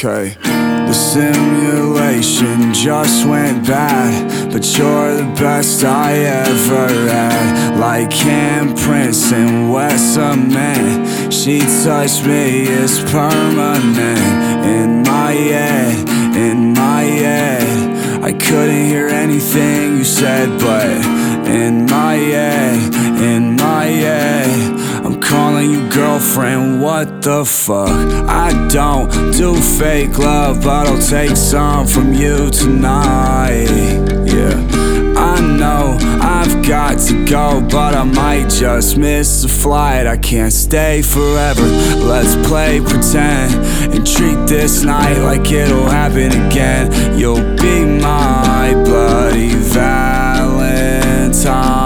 Okay, the simulation just went bad, but you're the best I ever had. Like handprints in wet cement, she touched me, it's permanent. In my head, in my head, I couldn't hear anything you said, but in my head, in my head, I'm calling you girlfriend, what the fuck? I don't do fake love, but I'll take some from you tonight. Yeah, I know I've got to go, but I might just miss the flight. I can't stay forever, let's play pretend and treat this night like it'll happen again. You'll be my bloody Valentine.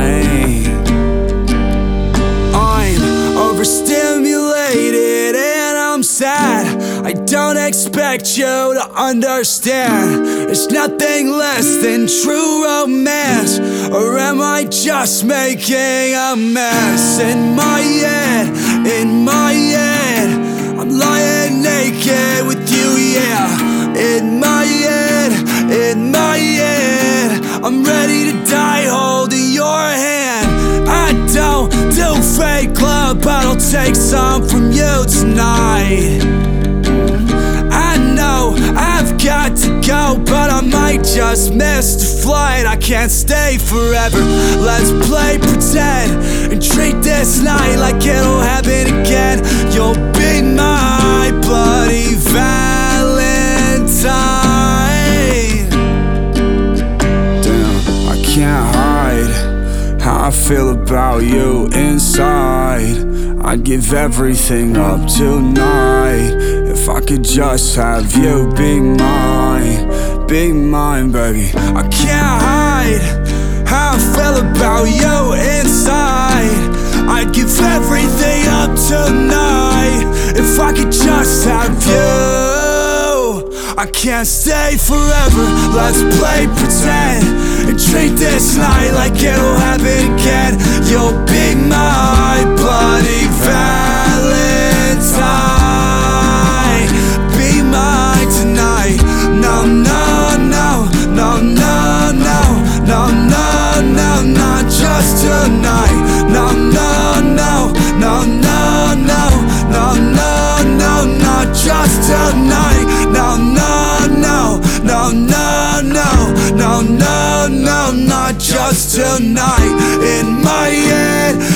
Overstimulated and I'm sad. I don't expect you to understand. It's nothing less than true romance. Or am I just making a mess? In my head, in my head, I'm lying naked with you, yeah. In my head, in my head, I'm ready to die holding your hand. I don't do fake love, but I'll take some from you tonight. I know I've got to go, but I might just miss the flight. I can't stay forever, let's play pretend and treat this night like it'll happen again. You'll be my bloody Valentine. Damn, I can't hide how I feel about you inside. I'd give everything up tonight if I could just have you be mine, baby. I can't hide how I feel about you inside. I'd give everything up tonight if I could just have you. I can't stay forever, let's play pretend and treat this night like it'll happen again. You'll be my bloody Valentine. Be mine tonight. No, no, no, no, no, no, no, no, no, not just tonight. No, no, no, no, no, no, no, no, no, not just tonight. No, no, no, no, no, no, no, no, no, not just tonight. In my head,